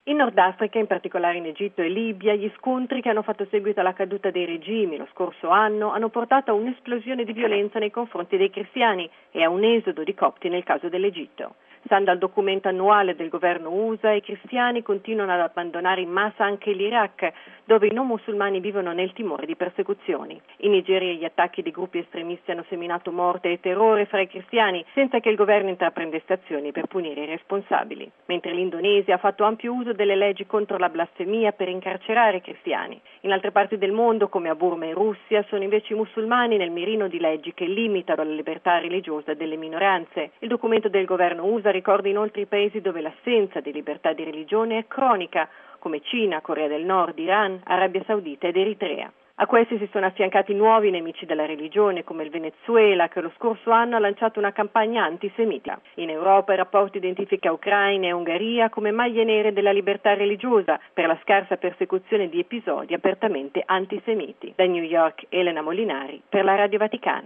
In Nord Africa, in particolare in Egitto e Libia, gli scontri che hanno fatto seguito alla caduta dei regimi lo scorso anno hanno portato a un'esplosione di violenza nei confronti dei cristiani e a un esodo di copti nel caso dell'Egitto. Stando al documento annuale del governo USA, i cristiani continuano ad abbandonare in massa anche l'Iraq, dove i non musulmani vivono nel timore di persecuzioni. In Nigeria gli attacchi di gruppi estremisti hanno seminato morte e terrore fra i cristiani, senza che il governo intraprendesse azioni per punire i responsabili. Mentre l'Indonesia ha fatto ampio uso delle leggi contro la blasfemia per incarcerare i cristiani. In altre parti del mondo, come a Burma e Russia, sono invece i musulmani nel mirino di leggi che limitano la libertà religiosa delle minoranze. Il documento del governo USA ricorda inoltre i paesi dove l'assenza di libertà di religione è cronica, come Cina, Corea del Nord, Iran, Arabia Saudita ed Eritrea. A questi si sono affiancati nuovi nemici della religione, come il Venezuela, che lo scorso anno ha lanciato una campagna antisemita. In Europa il rapporto identifica Ucraina e Ungheria come maglie nere della libertà religiosa per la scarsa persecuzione di episodi apertamente antisemiti. Da New York, Elena Molinari, per la Radio Vaticana.